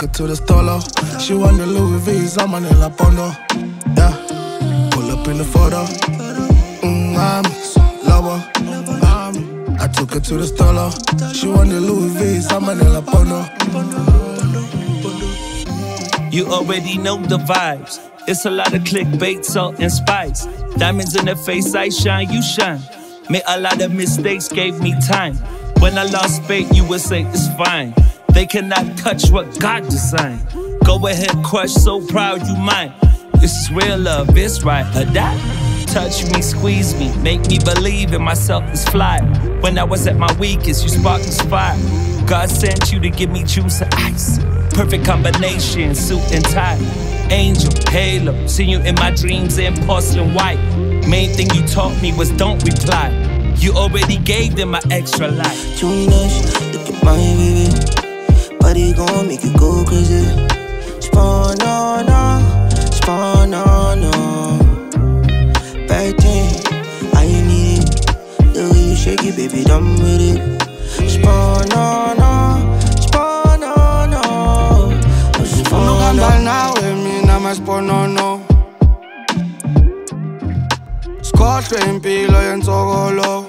her to the stolo. She want the Louis V's, I'm on La Pondo. Yeah, pull up in the photo. I'm lover. I took her to the stolo. She want the Louis V's, I'm on La Pondo. You already know the vibes. It's a lot of clickbait, salt and spice. Diamonds in the face, I shine, you shine. Made a lot of mistakes, gave me time. When I lost faith, you would say it's fine. They cannot touch what God designed. Go ahead, crush, so proud you mine. This is real love, it's right or die. Touch me, squeeze me, make me believe in myself is fly. When I was at my weakest, you sparked this fire. God sent you to give me juice and ice. Perfect combination, suit and tie. Angel, halo, seen you in my dreams in porcelain white. Main thing you taught me was don't reply. You already gave them an extra life. Too much, look at my baby. Body gon' make you go crazy. Spawn on, spawn on. Bad thing, I need it. The way you shake it, baby, done with it. Spawn on, spawn on. Uno gamba nawe, mina masponono. Skoshwe impilo yensokolo.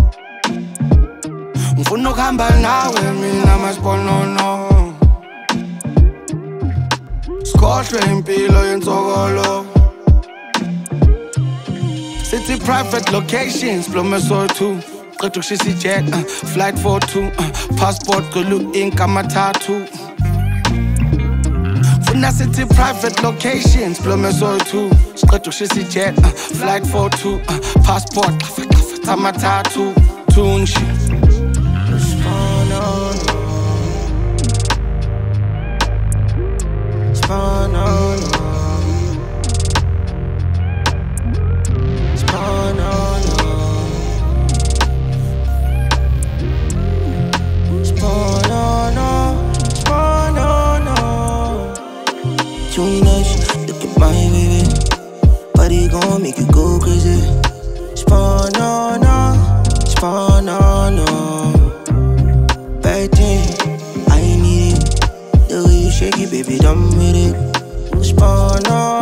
Ngifuna ukuhamba nawe, mina masponono. Skoshwe impilo yensokolo. City private locations, Blomeso 2. Qeda ukushisa jet, flight 42, passport gulu ink amathathu. Funa city private locations, Blomeso 2. Qeda ukushisa jet, flight 42, passport amathathu. Tunchi. Spawn on, spawn on. Spawn on, spawn on. Too much, look at my baby. Body gon' make you go crazy. Spawn on, spawn on. Bad thing, I need it. The way you shake it, baby, done with it. Spawn on.